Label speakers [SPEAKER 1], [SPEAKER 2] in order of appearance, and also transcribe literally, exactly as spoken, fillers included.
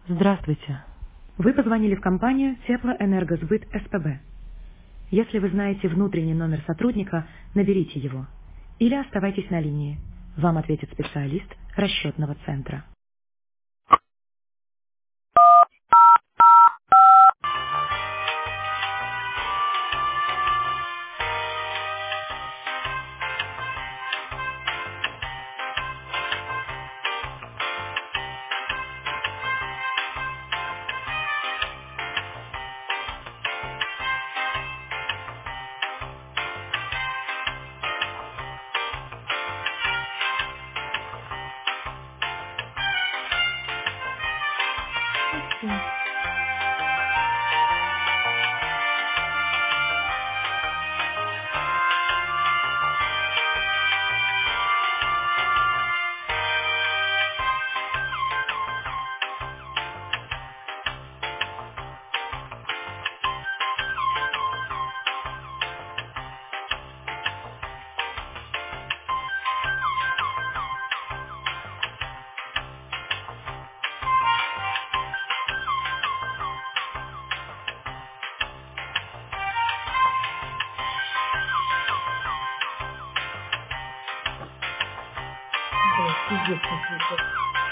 [SPEAKER 1] Здравствуйте. Вы позвонили в компанию Теплоэнергосбыт СПБ. Если вы знаете внутренний номер сотрудника, наберите его. Или оставайтесь на линии. Вам ответит специалист расчетного центра.
[SPEAKER 2] Окей. Блядь, пиздец какой-то.